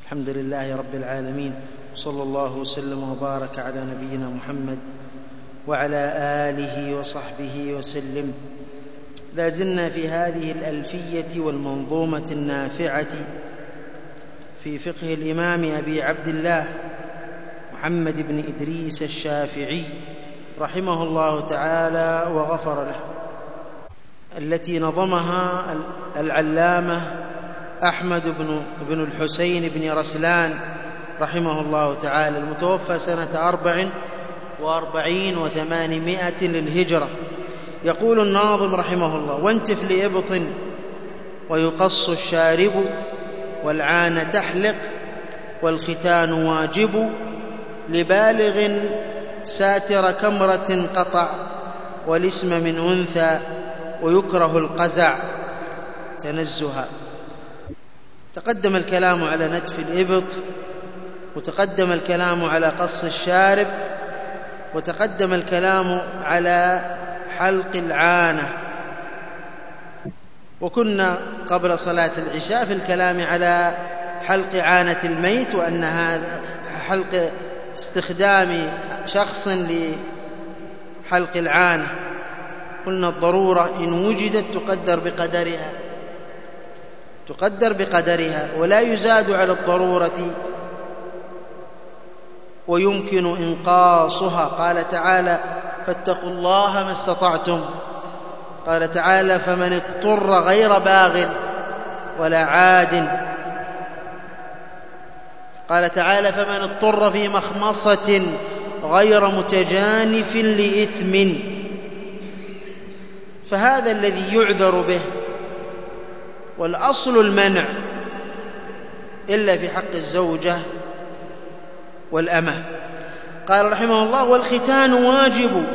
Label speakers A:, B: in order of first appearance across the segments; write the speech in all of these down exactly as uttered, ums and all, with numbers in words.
A: الحمد لله رب العالمين، وصلى الله وسلم وبارك على نبينا محمد وعلى آله وصحبه وسلم. لا زلنا في هذه الألفية والمنظومة النافعة في فقه الإمام أبي عبد الله محمد بن إدريس الشافعي رحمه الله تعالى وغفر له، التي نظمها العلامة أحمد بن الحسين بن رسلان رحمه الله تعالى، المتوفى سنة أربع وأربعين وثمانمائة للهجرة. يقول الناظم رحمه الله: وانتف لإبط ويقص الشارب، والعان تحلق والختان واجب، لبالغ ساتر كمرة قطع، والاسم من أنثى ويكره القزع تنزها. تقدم الكلام على نتف الإبط، وتقدم الكلام على قص الشارب، وتقدم الكلام على حلق العانة، وكنا قبل صلاة العشاء في الكلام على حلق عانة الميت، وأن هذا حلق استخدام شخص لحلق العانة. قلنا الضرورة إن وجدت تقدر بقدرها تقدر بقدرها ولا يزاد على الضرورة ويمكن إنقاصها. قال تعالى: فاتقوا الله ما استطعتم. قال تعالى: فمن اضطر غير باغ ولا عاد. قال تعالى: فمن اضطر في مخمصة غير متجانف لإثم. فهذا الذي يعذر به، والأصل المنع إلا في حق الزوجة والأمة. قال رحمه الله: والختان واجب.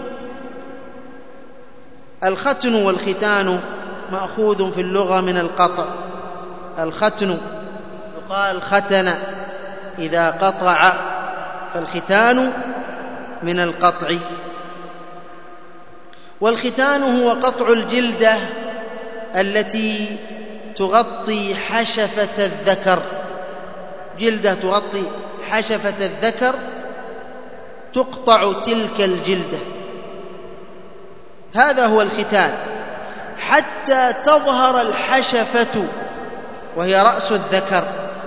A: الختن والختان مأخوذ في اللغة من القطع. الختن يقال ختن إذا قطع، فالختان من القطع. والختان هو قطع الجلدة التي تغطي حشفة الذكر. جلدة تغطي حشفة الذكر تقطع تلك الجلدة، هذا هو الختان، حتى تظهر الحشفة وهي رأس الذكر.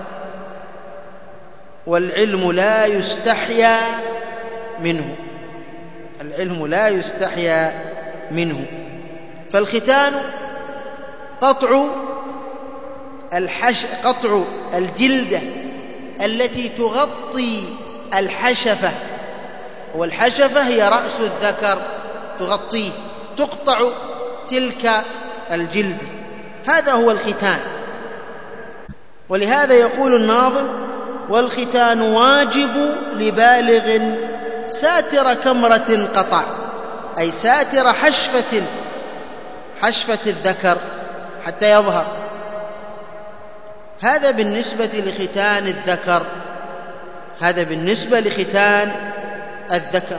A: والعلم لا يستحيا منه، العلم لا يستحيا منه. فالختان قطع الحش قطع الجلدة التي تغطي الحشفة، والحشفة هي رأس الذكر تغطيه، تقطع تلك الجلدة، هذا هو الختان. ولهذا يقول الناظم: والختان واجب لبالغ ساتر كمرة قطع، أي ساتر حشفة حشفة الذكر حتى يظهر. هذا بالنسبة لختان الذكر، هذا بالنسبة لختان الذكر.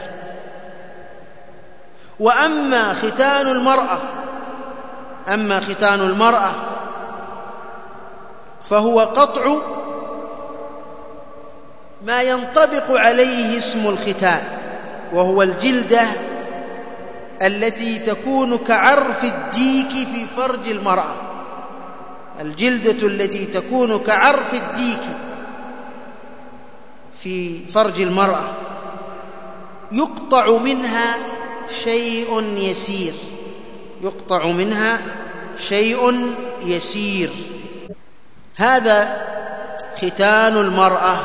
A: وأما ختان المرأة أما ختان المرأة فهو قطع ما ينطبق عليه اسم الختان، وهو الجلدة التي تكون كعرف الديك في فرج المرأة. الجلدة التي تكون كعرف الديك في فرج المرأة يقطع منها شيء يسير يقطع منها شيء يسير هذا ختان المرأة.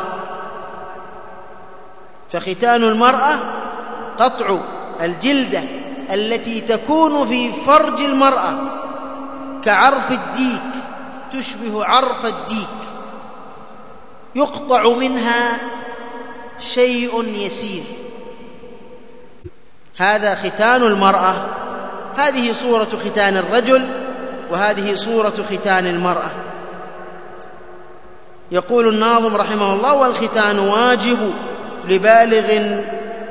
A: فختان المرأة قطع الجلدة التي تكون في فرج المرأة كعرف الديك، تشبه عرف الديك، يقطع منها شيء يسير، هذا ختان المرأة. هذه صورة ختان الرجل، وهذه صورة ختان المرأة. يقول الناظم رحمه الله: والختان واجب لبالغ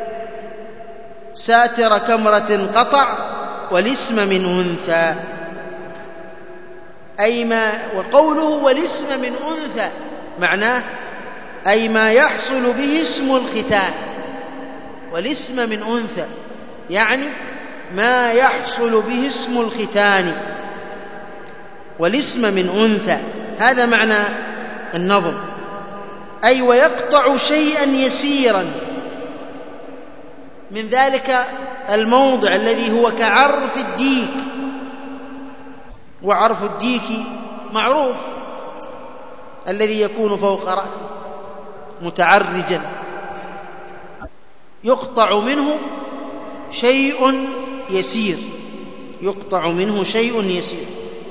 A: ساتر كمرة قطع، والاسم من أنثى. أي ما وقوله والاسم من أنثى معناه أي ما يحصل به اسم الختان، والاسم من أنثى، يعني ما يحصل به اسم الختان، والاسم من أنثى، هذا معنى النظم. أي ويقطع شيئا يسيرا من ذلك الموضع الذي هو كعرف الديك، وعرف الديك معروف الذي يكون فوق رأسه متعرجا، يقطع منه شيء يسير، يقطع منه شيء يسير.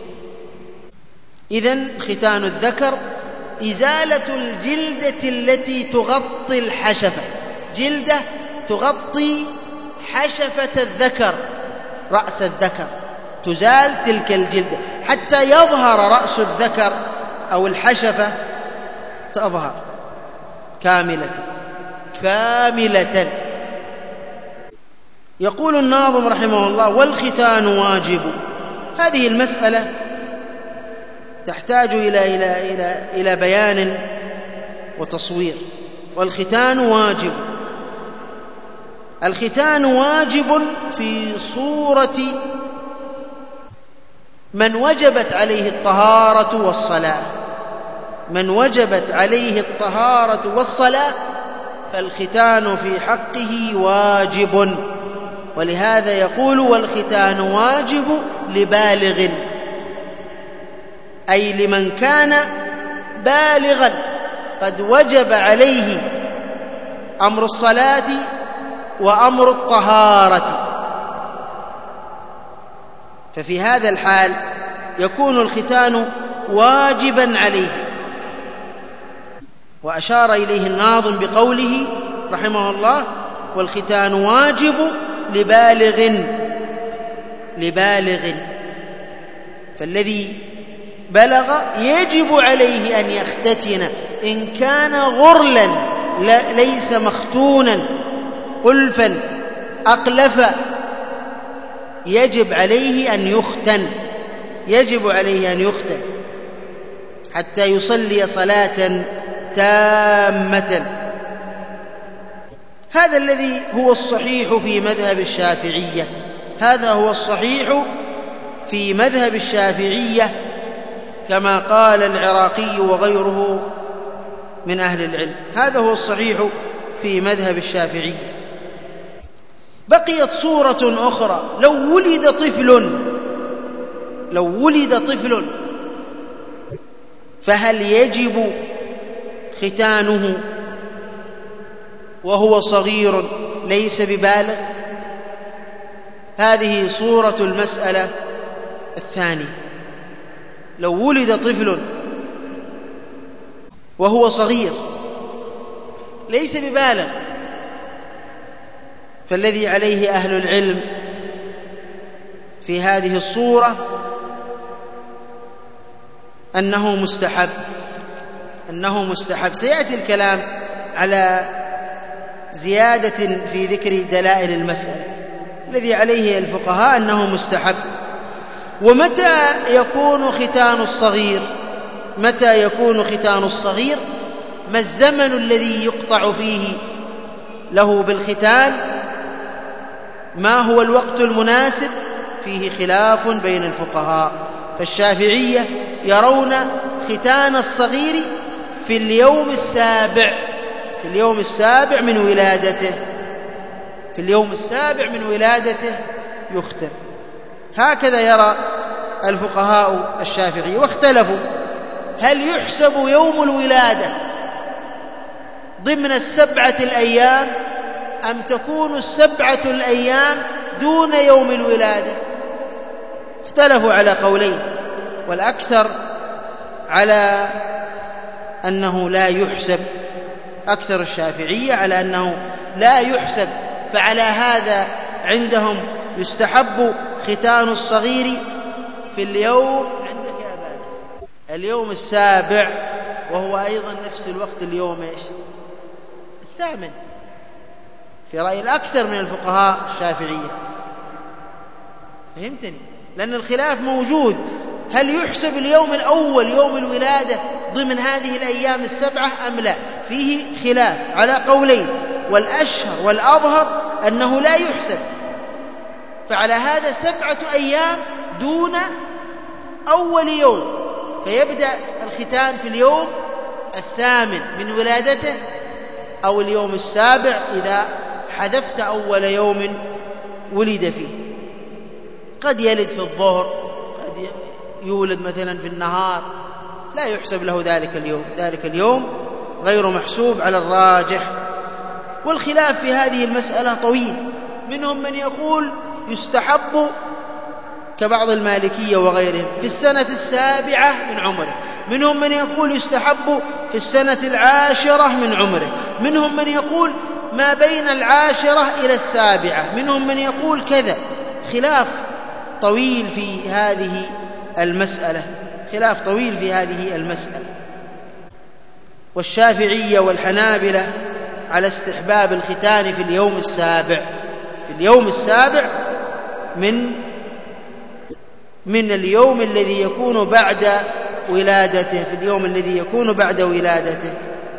A: إذن ختان الذكر إزالة الجلدة التي تغطي الحشفة، جلدة تغطي حشفة الذكر، رأس الذكر، تزال تلك الجلدة حتى يظهر رأس الذكر أو الحشفة، تظهر كاملة كاملة. يقول الناظم رحمه الله: والختان واجب. هذه المسألة تحتاج إلى إلى إلى إلى بيان وتصوير. والختان واجب، الختان واجب في صورة من وجبت عليه الطهارة والصلاة، من وجبت عليه الطهارة والصلاة فالختان في حقه واجب. ولهذا يقول: والختان واجب لبالغ، أي لمن كان بالغا قد وجب عليه أمر الصلاة وأمر الطهارة، ففي هذا الحال يكون الختان واجبا عليه. وأشار إليه الناظم بقوله رحمه الله: والختان واجب لبالغ، لبالغ، فالذي بلغ يجب عليه أن يختتن، إن كان غرلا ليس مختونا قلفا أقلفا يجب عليه أن يختن، يجب عليه أن يختن حتى يصلي صلاة تامة. هذا الذي هو الصحيح في مذهب الشافعية، هذا هو الصحيح في مذهب الشافعية، كما قال العراقي وغيره من أهل العلم، هذا هو الصحيح في مذهب الشافعية. بقيت صورة أخرى: لو ولد طفل، لو ولد طفل فهل يجب ختانه وهو صغير ليس ببالغ؟ هذه صورة المسألة الثانية. لو ولد طفل وهو صغير ليس ببالغ، فالذي عليه أهل العلم في هذه الصورة أنه مستحب، أنه مستحب. سيأتي الكلام على زيادة في ذكر دلائل المسألة. الذي عليه الفقهاء أنه مستحب. ومتى يكون ختان الصغير؟ متى يكون ختان الصغير؟ ما الزمن الذي يقطع فيه له بالختان؟ ما هو الوقت المناسب؟ فيه خلاف بين الفقهاء، فالشافعية يرون ختان الصغير في اليوم السابع، في اليوم السابع من ولادته، في اليوم السابع من ولادته يختن. هكذا يرى الفقهاء الشافعية. واختلفوا: هل يحسب يوم الولادة ضمن السبعة الأيام أم تكون السبعة الأيام دون يوم الولادة؟ اختلفوا على قولين، والأكثر على أنه لا يحسب، أكثر الشافعية على أنه لا يحسب. فعلى هذا عندهم يستحب ختان الصغير في اليوم، عندك يا بانس، اليوم السابع، وهو أيضا نفس الوقت اليوم إيش؟ الثامن، في رأي الأكثر من الفقهاء الشافعية. فهمتني؟ لأن الخلاف موجود: هل يحسب اليوم الأول يوم الولادة ضمن هذه الأيام السبعة أم لا؟ فيه خلاف على قولين، والأشهر والأظهر أنه لا يحسب. فعلى هذا سبعة أيام دون أول يوم، فيبدأ الختان في اليوم الثامن من ولادته أو اليوم السابع إذا حذفت أول يوم ولد فيه. قد يلد في الظهر، قد يولد مثلا في النهار، لا يحسب له ذلك اليوم، ذلك اليوم غير محسوب على الراجح. والخلاف في هذه المسألة طويل، منهم من يقول يستحب كبعض المالكية وغيرهم في السنة السابعة من عمره، منهم من يقول يستحب في السنة العاشرة من عمره، منهم من يقول ما بين العاشرة إلى السابعة، منهم من يقول كذا. خلاف طويل في هذه المسألة، خلاف طويل في هذه المسألة. والشافعية والحنابلة على استحباب الختان في اليوم السابع، في اليوم السابع من من اليوم الذي يكون بعد ولادته، في اليوم الذي يكون بعد ولادته.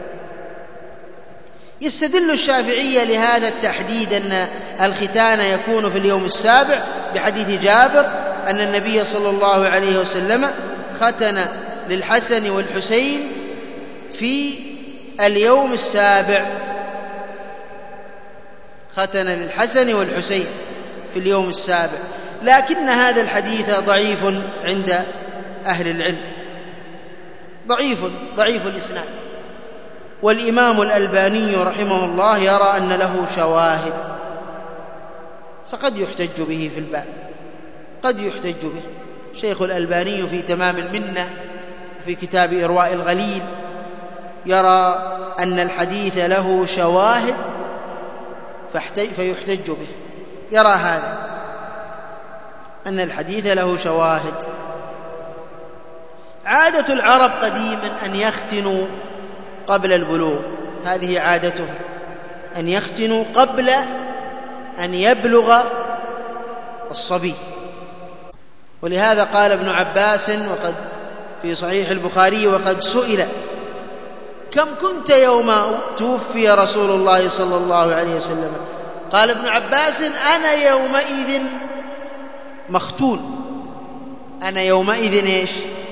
A: يستدل الشافعية لهذا التحديد أن الختان يكون في اليوم السابع بحديث جابر أن النبي صلى الله عليه وسلم ختن للحسن والحسين في اليوم السابع، ختن للحسن والحسين في اليوم السابع، لكن هذا الحديث ضعيف عند أهل العلم، ضعيف ضعيف الإسناد. والإمام الألباني رحمه الله يرى أن له شواهد، فقد يحتج به في الباب، قد يحتج به. شيخ الألباني في تمام المنة في كتاب إرواء الغليل يرى أن الحديث له شواهد فيحتج به، يرى هذا أن الحديث له شواهد. عادة العرب قديما أن يختنوا قبل البلوغ، هذه عادتهم أن يختنوا قبل أن يبلغ الصبي. ولهذا قال ابن عباس وقد في صحيح البخاري وقد سئل كم كنت يوم توفي رسول الله صلى الله عليه وسلم؟ قال ابن عباس أنا يومئذ مختون، أنا يومئذ إيش؟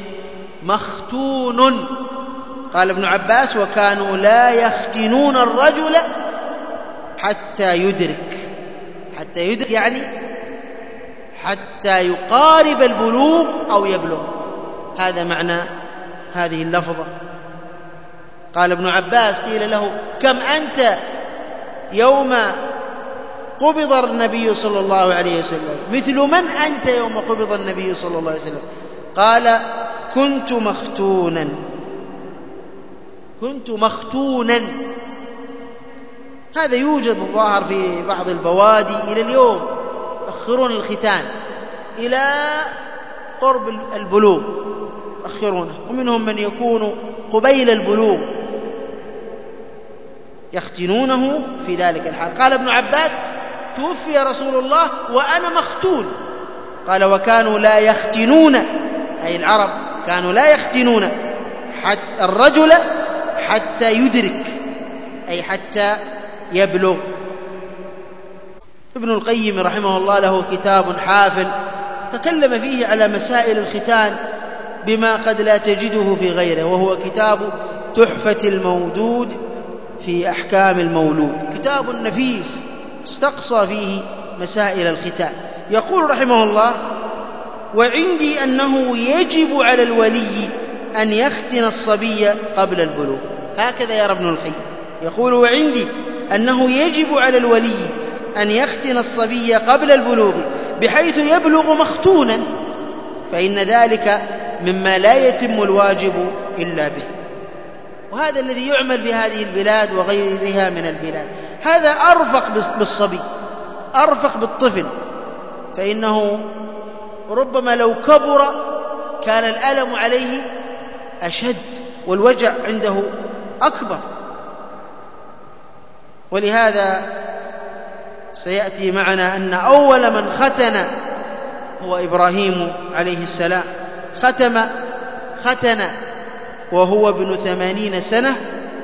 A: مختون. قال ابن عباس وكانوا لا يختنون الرجل حتى يدرك، حتى يدرك يعني حتى يقارب البلوغ أو يبلغ، هذا معنى هذه اللفظة. قال ابن عباس قيل له كم أنت يوم قبض النبي صلى الله عليه وسلم؟ مثل من أنت يوم قبض النبي صلى الله عليه وسلم؟ قال كنت مختونا، كنت مختونا. هذا يوجد الظاهر في بعض البوادي إلى اليوم، يؤخرون الختان إلى قرب البلوغ يؤخرونه، ومنهم من يكون قبيل البلوغ يختنونه في ذلك الحال. قال ابن عباس توفي رسول الله وأنا مختون. قال وكانوا لا يختنون، أي العرب كانوا لا يختنون حتى الرجل حتى يدرك، أي حتى يبلغ. ابن القيم رحمه الله له كتاب حافل تكلم فيه على مسائل الختان بما قد لا تجده في غيره، وهو كتاب تحفة المودود في أحكام المولود، كتاب نفيس استقصى فيه مسائل الختان. يقول رحمه الله وعندي أنه يجب على الولي أن يختن الصبي قبل البلوغ، هكذا يرى ابن القيم. يقول وعندي أنه يجب على الولي أن يختن الصبي قبل البلوغ بحيث يبلغ مختونا، فإن ذلك مما لا يتم الواجب إلا به. وهذا الذي يعمل في هذه البلاد وغيرها من البلاد، هذا أرفق بالصبي، أرفق بالطفل، فإنه ربما لو كبر كان الألم عليه أشد والوجع عنده أكبر. ولهذا سيأتي معنا أن أول من ختن هو إبراهيم عليه السلام، ختم ختن وهو ابن ثمانين سنة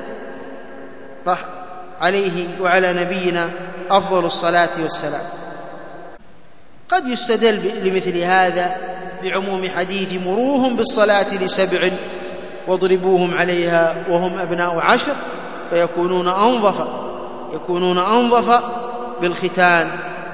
A: عليه وعلى نبينا أفضل الصلاة والسلام. قد يستدل لمثل هذا بعموم حديث مروهم بالصلاة لسبع واضربوهم عليها وهم أبناء عشر فيكونون أنظف يكونون أنظف بالختان.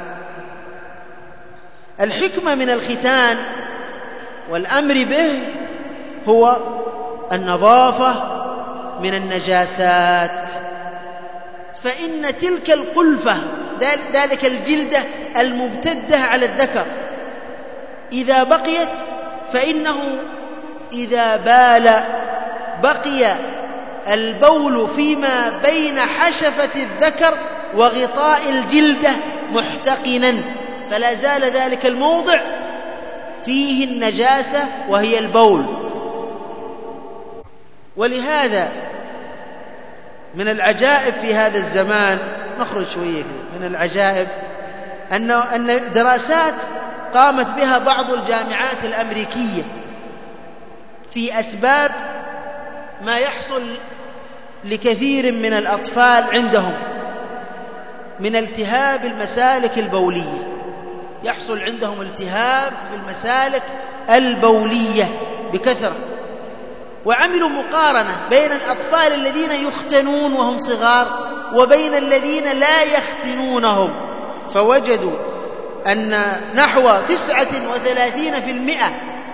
A: الحكمة من الختان والأمر به هو النظافة من النجاسات، فإن تلك القلفة ذلك الجلدة المبتدة على الذكر إذا بقيت فإنه إذا بال بقي البول فيما بين حشفة الذكر وغطاء الجلدة محتقنا، فلا زال ذلك الموضع فيه النجاسة وهي البول. ولهذا من العجائب في هذا الزمان، نخرج شوية كده، من العجائب أن أن دراسات قامت بها بعض الجامعات الأمريكية في أسباب ما يحصل لكثير من الأطفال عندهم من التهاب المسالك البولية. يحصل عندهم التهاب في المسالك البولية بكثرة، وعملوا مقارنة بين الأطفال الذين يختنون وهم صغار وبين الذين لا يختنونهم، فوجدوا أن نحو تسعة وثلاثين في المئة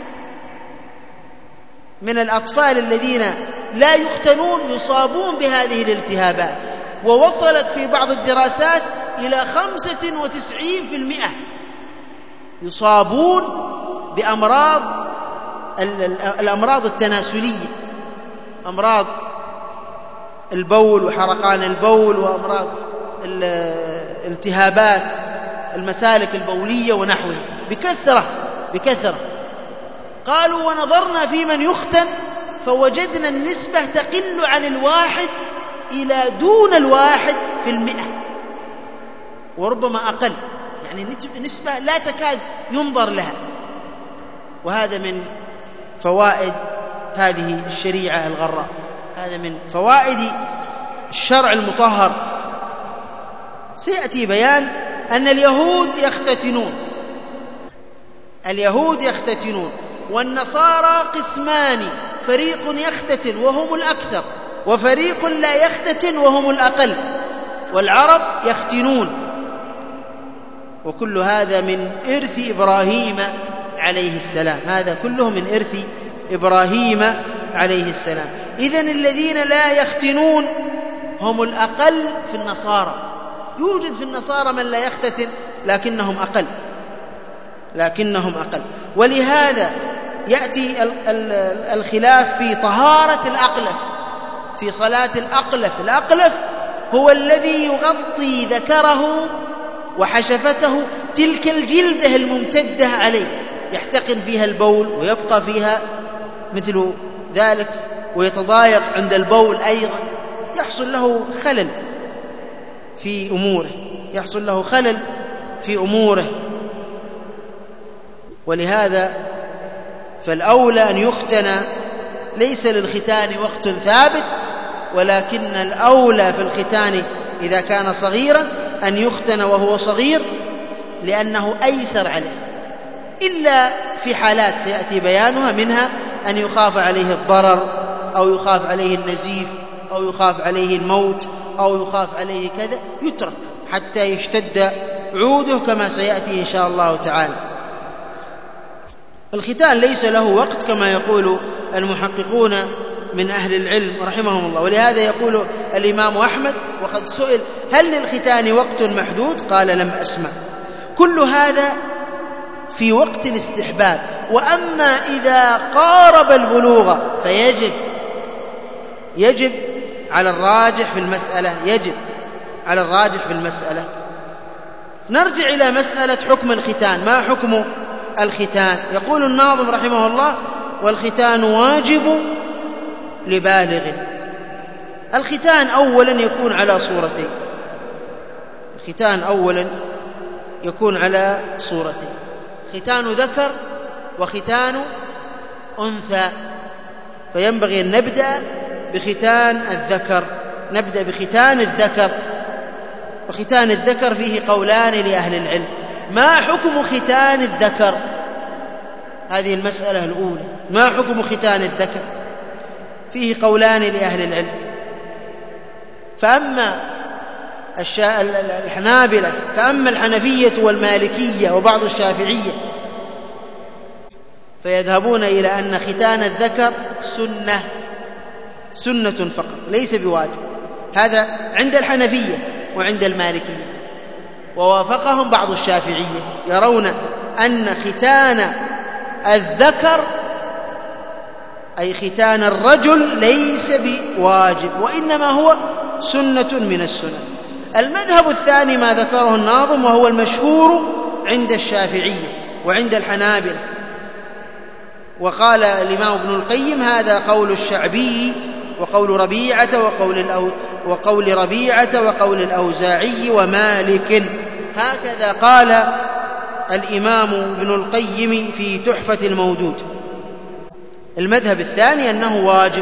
A: من الأطفال الذين لا يختنون يصابون بهذه الالتهابات، ووصلت في بعض الدراسات إلى خمسة وتسعين في المئة يصابون بأمراض الأمراض التناسلية، أمراض البول وحرقان البول وأمراض الالتهابات المسالك البولية ونحوها بكثرة بكثرة. قالوا ونظرنا في من يختن فوجدنا النسبة تقل عن الواحد إلى دون الواحد في المئة وربما أقل، يعني نسبة لا تكاد ينظر لها. وهذا من فوائد هذه الشريعة الغراء، هذا من فوائد الشرع المطهر. سيأتي بيان أن اليهود يختتنون اليهود يختتنون والنصارى قسمان، فريق يختتن وهم الأكثر وفريق لا يختتن وهم الأقل، والعرب يختنون. وكل هذا من إرث إبراهيم عليه السلام، هذا كله من إرث إبراهيم عليه السلام. إذن الذين لا يختنون هم الأقل في النصارى. يوجد في النصارى من لا يختتن لكنهم أقل لكنهم أقل ولهذا يأتي الخلاف في طهارة الأقلف، في صلاة الأقلف. الأقلف هو الذي يغطي ذكره وحشفته تلك الجلدة الممتدة عليه، يحتقن فيها البول ويبقى فيها مثل ذلك ويتضايق عند البول أيضا، يحصل له خلل في أموره يحصل له خلل في أموره ولهذا فالأولى أن يختن. ليس للختان وقت ثابت، ولكن الأولى في الختان إذا كان صغيرا أن يختن وهو صغير، لأنه أيسر عليه، إلا في حالات سيأتي بيانها، منها أن يخاف عليه الضرر أو يخاف عليه النزيف أو يخاف عليه الموت أو يخاف عليه كذا، يترك حتى يشتد عوده كما سيأتي إن شاء الله تعالى. الختان ليس له وقت كما يقول المحققون من أهل العلم رحمهم الله، ولهذا يقول الإمام أحمد وقد سئل هل للختان وقت محدود؟ قال لم أسمع. كل هذا في وقت الاستحباب. وأما إذا قارب البلوغ فيجب يجب على الراجح في المسألة يجب على الراجح في المسألة. نرجع إلى مسألة حكم الختان. ما حكم الختان؟ يقول الناظم رحمه الله: والختان واجب لبالغ. الختان أولا يكون على صورتين الختان أولا يكون على صورتين ختان ذكر وختان أنثى. فينبغي أن نبدأ بختان الذكر، نبدأ بختان الذكر. وختان الذكر فيه قولان لأهل العلم. ما حكم ختان الذكر؟ هذه المسألة الأولى، ما حكم ختان الذكر؟ فيه قولان لأهل العلم. فأما الحنابلة فأما الحنفية والمالكية وبعض الشافعية فيذهبون إلى أن ختان الذكر سنة سنة فقط ليس بواجب. هذا عند الحنفية وعند المالكية. ووافقهم بعض الشافعية يرون أن ختان الذكر أي ختان الرجل ليس بواجب، وإنما هو سنة من السنن. المذهب الثاني ما ذكره الناظم وهو المشهور عند الشافعية وعند الحنابلة، وقال الإمام ابن القيم هذا قول الشعبي وقول ربيعة وقول, الأو وقول ربيعة وقول الأوزاعي ومالك. هكذا قال الإمام ابن القيم في تحفة الموجود. المذهب الثاني أنه واجب.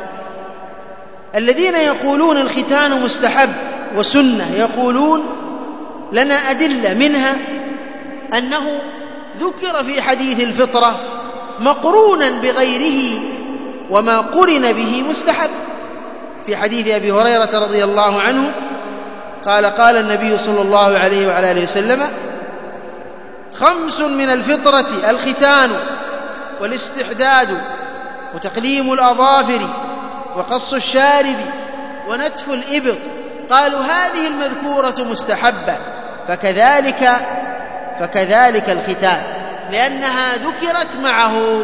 A: الذين يقولون الختان مستحب وسنة يقولون لنا أدلة، منها أنه ذكر في حديث الفطرة مقرونا بغيره وما قرن به مستحب. في حديث أبي هريرة رضي الله عنه قال قال النبي صلى الله عليه وعلى آله وسلم: خمس من الفطرة الختان والاستحداد وتقليم الأظافر وقص الشارب ونتف الإبط. قالوا هذه المذكورة مستحبة، فكذلك فكذلك الختان، لأنها ذكرت معه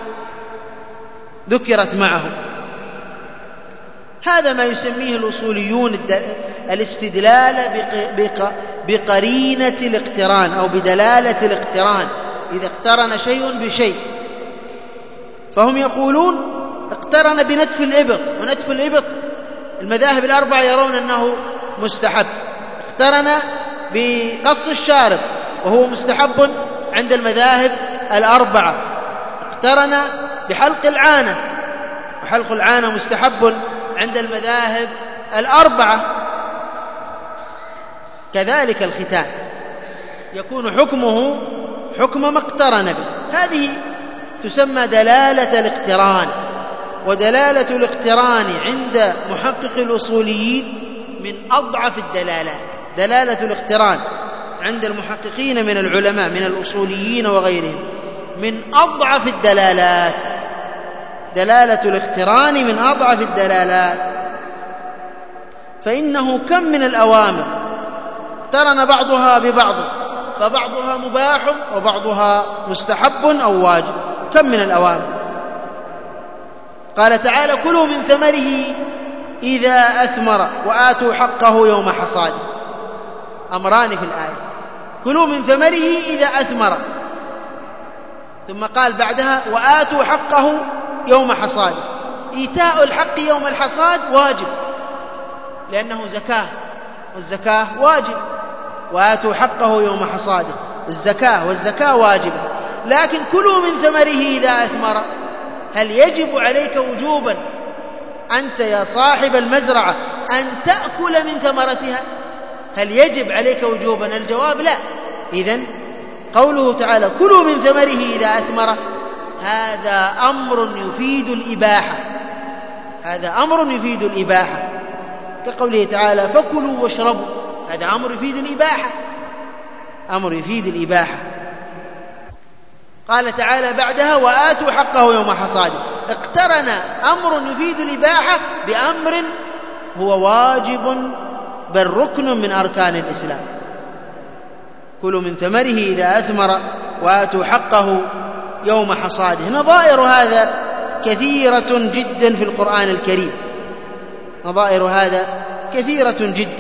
A: ذكرت معه هذا ما يسميه الأصوليون الاستدلال بقرينة الاقتران أو بدلالة الاقتران، إذا اقترن شيء بشيء. فهم يقولون اقترن بنتف الإبط، ونتف الإبط المذاهب الأربعة يرون أنه مستحب. اقترن بقص الشارب وهو مستحب عند المذاهب الأربعة. اقترن بحلق العانة، وحلق العانة مستحب عند المذاهب الأربعة. كذلك الختان يكون حكمه حكم ما اقترن به. هذه تسمى دلالة الاقتران. ودلالة الاقتران عند محقق الأصوليين من أضعف الدلالات. دلالة الاقتران عند المحققين من العلماء من الأصوليين وغيرهم من أضعف الدلالات. دلالة الاقتران من أضعف الدلالات، فإنه كم من الأوامر اقترن بعضها ببعض، فبعضها مباح وبعضها مستحب أو واجب. كم من الأوامر. قال تعالى: كلوا من ثمره إذا أثمر وآتوا حقه يوم حصاده. أمران في الآية: كلوا من ثمره إذا أثمر، ثم قال بعدها: وآتوا حقه يوم حصاده. إيتاء الحق يوم الحصاد واجب لأنه زكاة، والزكاة واجب. وآتوا حقه يوم حصاده، الزكاة والزكاة واجبة. لكن كلوا من ثمره إذا أثمر، هل يجب عليك وجوبا أنت يا صاحب المزرعة أن تأكل من ثمرتها؟ هل يجب عليك وجوبا؟ الجواب لا. إذن قوله تعالى: كلوا من ثمره إذا أثمر، هذا أمر يفيد الإباحة. هذا أمر يفيد الإباحة، كقوله تعالى: فكلوا واشربوا. هذا أمر يفيد الإباحة، أمر يفيد الإباحة. قال تعالى بعدها: وآتوا حقه يوم حصاده. اقترن أمر يفيد الإباحة بأمر هو واجب بل ركن من أركان الإسلام. كلوا من ثمره إذا أثمر وآتوا حقه يوم حصاده. نظائر هذا كثيرة جدا في القرآن الكريم، نظائر هذا كثيرة جدا.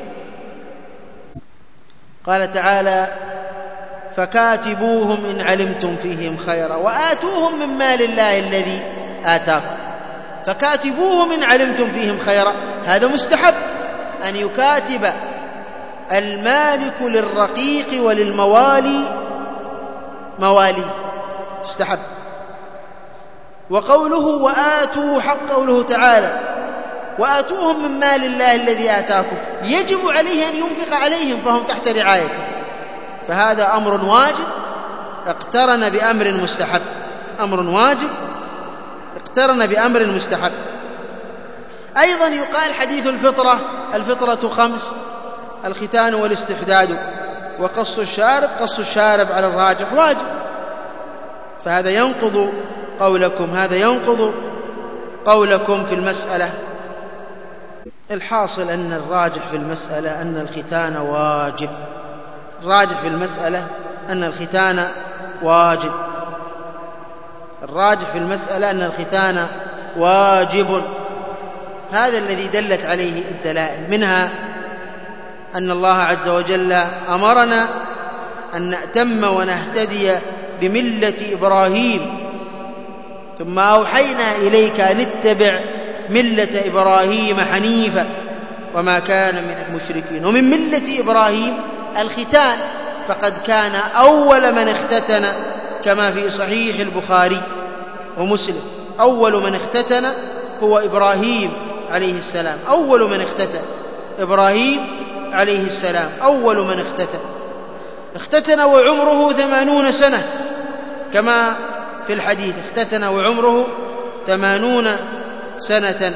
A: قال تعالى: فكاتبوهم إن علمتم فيهم خيرا وآتوهم من مال الله الذي آتاكم. فكاتبوهم إن علمتم فيهم خيرا، هذا مستحب أن يكاتب المالك للرقيق وللموالي موالي، مستحب. وقوله وآتوا حق قوله تعالى وآتوهم من مال الله الذي آتاكم، يجب عليه أن ينفق عليهم فهم تحت رعايته، فهذا أمر واجب اقترن بأمر مستحب، أمر واجب اقترن بأمر مستحب. أيضا يقال حديث الفطرة، الفطرة خمس: الختان والاستحداد وقص الشارب، قص الشارب على الراجح واجب، فهذا ينقض قولكم، هذا ينقض قولكم في المسألة. الحاصل أن الراجح في المسألة أن الختان واجب، الراجح في المسألة أن الختان واجب، الراجح في المسألة أن الختان واجب، هذا الذي دلت عليه الدلائل، منها أن الله عز وجل أمرنا أن نأتم ونهتدي بملة إبراهيم، ثم أوحينا إليك أن اتبع ملة إبراهيم حنيفا وما كان من المشركين. ومن ملة إبراهيم الختان، فقد كان أول من اختتن كما في صحيح البخاري ومسلم، أول من اختتن هو إبراهيم عليه السلام، أول من اختتن إبراهيم عليه السلام، أول من اختتن اختتن وعمره ثمانون سنة كما في الحديث، اختتن وعمره ثمانون سنة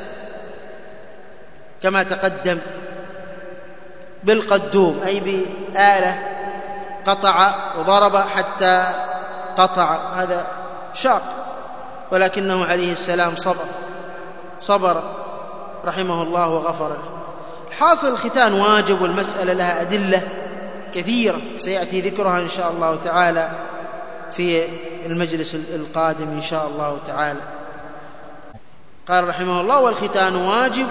A: كما تقدم بالقدوم، أي بآلة قطع وضرب حتى قطع، هذا شاق، ولكنه عليه السلام صبر صبر رحمه الله وغفر له. حاصل الختان واجب، والمسألة لها أدلة كثيرة سيأتي ذكرها إن شاء الله تعالى في المجلس القادم إن شاء الله تعالى. قال رحمه الله: والختان واجب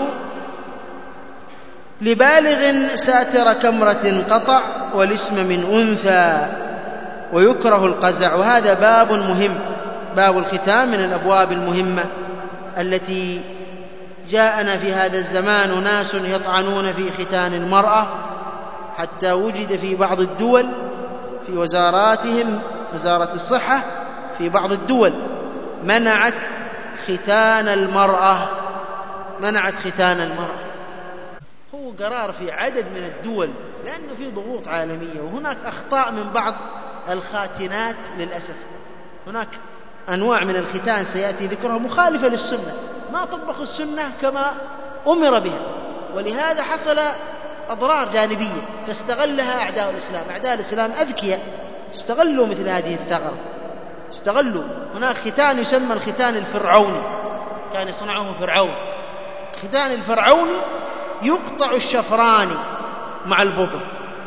A: لبالغ ساتر كمرة قطع والاسم من أنثى ويكره القزع. وهذا باب مهم، باب الختان من الأبواب المهمة التي جاءنا في هذا الزمان ناس يطعنون في ختان المرأة، حتى وجد في بعض الدول في وزاراتهم، وزارة الصحة في بعض الدول منعت ختان المرأة، منعت ختان المرأة. هو قرار في عدد من الدول لأنه في ضغوط عالمية، وهناك أخطاء من بعض الخاتنات للأسف، هناك أنواع من الختان سيأتي ذكرها مخالفة للسنة، ما طبقوا السنة كما أمر بها، ولهذا حصل أضرار جانبية فاستغلها أعداء الإسلام. أعداء الإسلام أذكياء، استغلوا مثل هذه الثغرة، استغلوا. هناك ختان يسمى الختان الفرعوني، كان يصنعه فرعون. الختان الفرعوني يقطع الشفران مع البطن،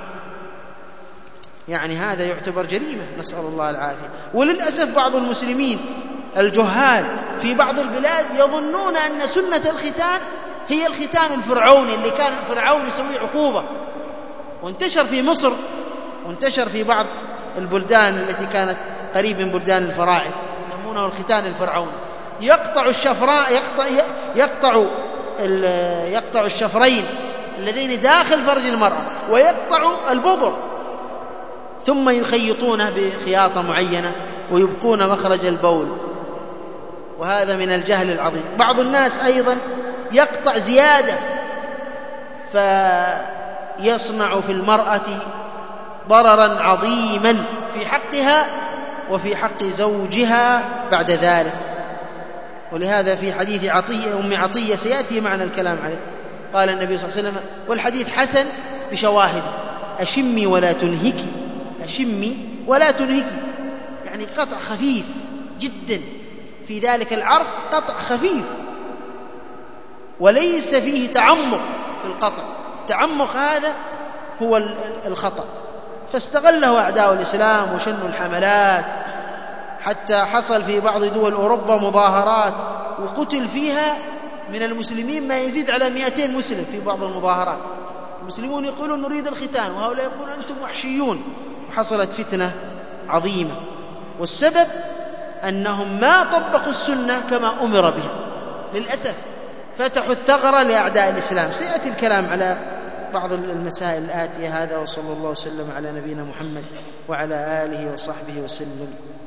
A: يعني هذا يعتبر جريمة، نسأل الله العافية. وللأسف بعض المسلمين الجهال في بعض البلاد يظنون أن سنة الختان هي الختان الفرعوني اللي كان فرعون يسوي عقوبة، وانتشر في مصر وانتشر في بعض البلدان التي كانت قريب من بلدان الفراعنة، يسمونه الختان الفرعوني. يقطع الشفراء يقطع يقطع يقطع الشفرين اللذين داخل فرج المرأة، ويقطع الببر، ثم يخيطونه بخياطة معينة ويبقون مخرج البول، وهذا من الجهل العظيم. بعض الناس أيضا يقطع زيادة فيصنع في المرأة ضررا عظيما في حقها وفي حق زوجها بعد ذلك. ولهذا في حديث عطية أم عطية سيأتي معنا الكلام عليه، قال النبي صلى الله عليه وسلم، والحديث حسن بشواهد: أشمي ولا تنهكي، أشمي ولا تنهكي، يعني قطع خفيف جدا، في ذلك العرف قطع خفيف وليس فيه تعمق في القطع، التعمق هذا هو الخطأ. فاستغله أعداء الإسلام وشنوا الحملات، حتى حصل في بعض دول أوروبا مظاهرات وقتل فيها من المسلمين ما يزيد على مئتين مسلم في بعض المظاهرات. المسلمون يقولون نريد الختان، وهؤلاء يقولون أنتم وحشيون، وحصلت فتنة عظيمة. والسبب أنهم ما طبقوا السنة كما أمر بها، للأسف فتحوا الثغرة لأعداء الإسلام. سيأتي الكلام على بعض المسائل الآتية. هذا وصلى الله وسلم على نبينا محمد وعلى آله وصحبه وسلم.